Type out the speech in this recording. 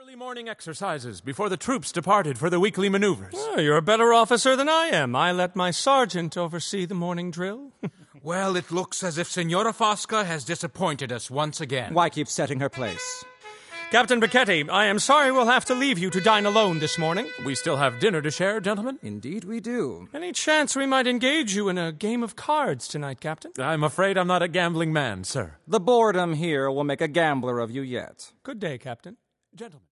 Early morning exercises before the troops departed for the weekly maneuvers. Oh, you're a better officer than I am. I let my sergeant oversee the morning drill. Well, it looks as if Senora Fosca has disappointed us once again. Why keep setting her place? Captain Becchetti, I am sorry we'll have to leave you to dine alone this morning. We still have dinner to share, gentlemen? Indeed we do. Any chance we might engage you in a game of cards tonight, Captain? I'm afraid I'm not a gambling man, sir. The boredom here will make a gambler of you yet. Good day, Captain. Gentlemen.